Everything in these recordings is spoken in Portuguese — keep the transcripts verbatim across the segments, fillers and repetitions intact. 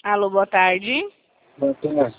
Alô, boa tarde. Boa tarde.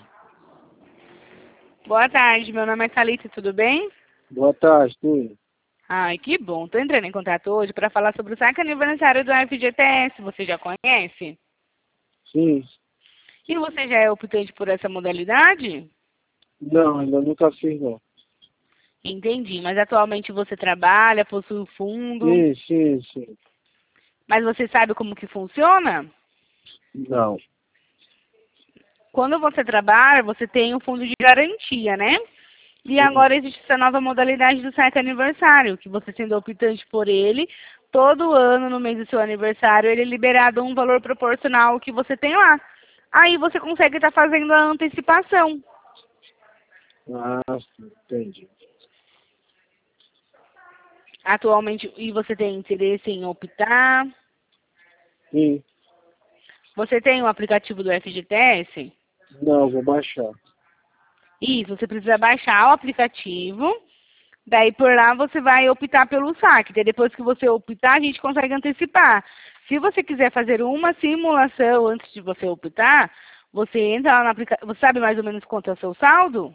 Boa tarde, meu nome é Thalita, tudo bem? Boa tarde, tudo. Ai, que bom. Tô entrando em contato hoje para falar sobre o saque aniversário do F G T S. Você já conhece? Sim. E você já é optante por essa modalidade? Não, ainda nunca fiz, não. Entendi, mas atualmente você trabalha, possui fundo, Sim, sim, sim. mas você sabe como que funciona? Não. Quando você trabalha, você tem um fundo de garantia, né? E Sim. agora existe essa nova modalidade do saque aniversário, que você sendo optante por ele, todo ano, no mês do seu aniversário, ele é liberado um valor proporcional ao que você tem lá. Aí você consegue estar fazendo a antecipação. Ah, sim, entendi. Atualmente, e você tem interesse em optar? Sim. Você tem o aplicativo do F G T S? Não, vou baixar. Isso, você precisa baixar o aplicativo. Daí por lá você vai optar pelo saque. Daí depois que você optar, a gente consegue antecipar. Se você quiser fazer uma simulação antes de você optar, você entra lá no aplicativo. Você sabe mais ou menos quanto é o seu saldo?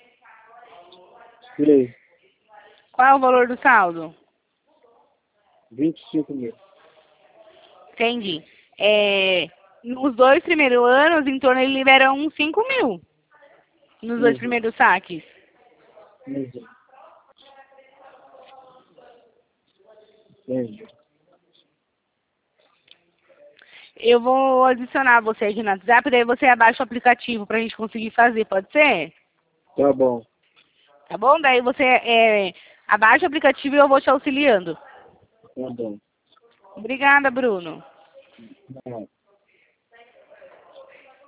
Sim. Qual é o valor do saldo? vinte e cinco mil. Entendi. É, nos dois primeiros anos, em torno, ele libera uns cinco mil. Nos dois Uhum. primeiros saques. Uhum. Entendi. Eu vou adicionar você aqui no WhatsApp, daí você abaixa o aplicativo pra gente conseguir fazer, pode ser? Tá bom. Tá bom? Daí você é, abaixa o aplicativo e eu vou te auxiliando. Tá bom. Obrigada, Bruno. Tá.